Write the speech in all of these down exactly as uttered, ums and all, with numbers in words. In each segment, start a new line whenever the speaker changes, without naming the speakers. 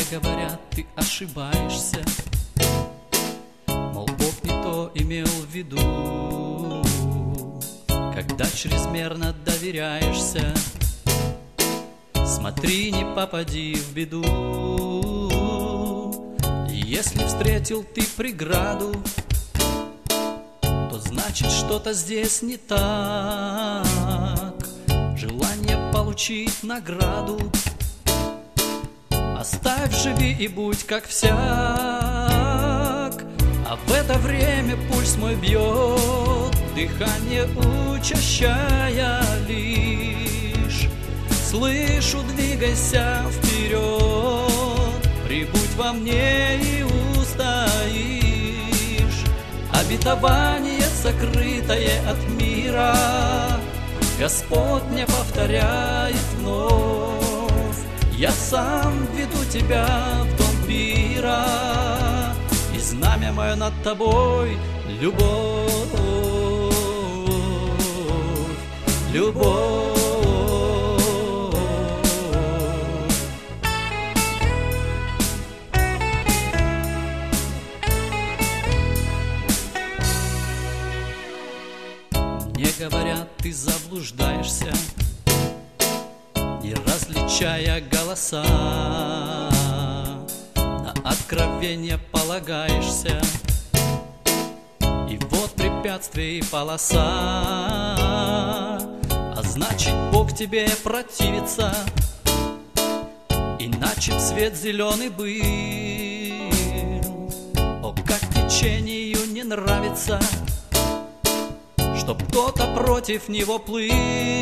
говорят, ты ошибаешься, мол, Бог не то имел в виду, когда чрезмерно доверяешься. Смотри, не попади в беду. Если встретил ты преграду, то значит что-то здесь не так. Желание получить награду оставь, живи и будь как всяк. А в это время пульс мой бьет, дыхание учащая лишь. Слышу, двигайся вперед, прибудь во мне и устоишь. Обетование, сокрытое от мира, Господь мне повторяет вновь. Я сам веду тебя в дом пира, и знамя мое над тобой — любовь, любовь. Мне говорят, ты заблуждаешься, не различая голоса, на откровение полагаешься, и вот препятствие и полоса. А значит, Бог тебе противится, иначе б свет зеленый был. О, как течению не нравится, чтоб кто-то против него плыл.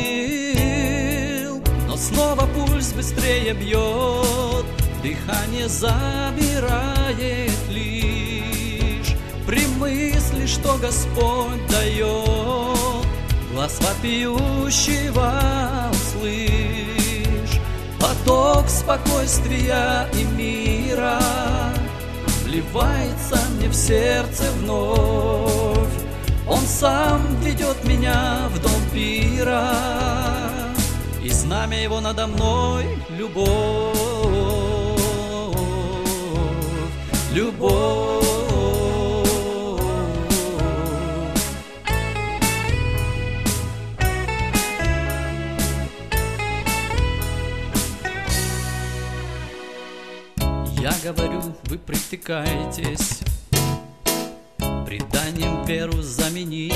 Но снова пульс быстрее бьет, дыхание забирает лишь при мысли, что Господь дает. Глас вопиющего услышь, поток спокойствия и мира вливается мне в сердце вновь. Он сам ведет меня в дом пира, и знамя его надо мной — любовь, любовь. Я говорю, вы притыкаетесь, преданием веру заменив,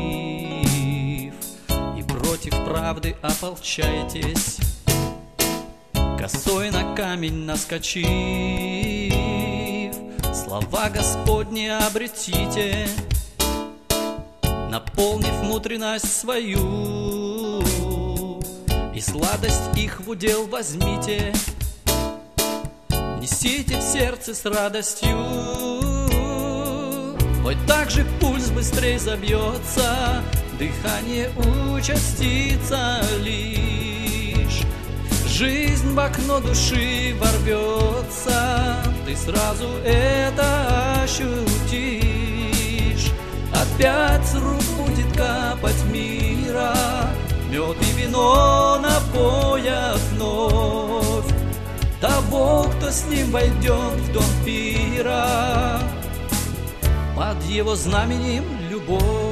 и против правды ополчаетесь, косой на камень наскочив. Слова Господни обретите, наполнив внутренность свою, и сладость их в удел возьмите, несите в сердце с радостью. Хоть так же пульс быстрее забьется, дыхание участится лишь. Жизнь в окно души ворвется, ты сразу это ощутишь. Опять с рук будет капать мира, мед и вино напоят вновь того, кто с ним войдет в дом пира. Под его знаменем любовь,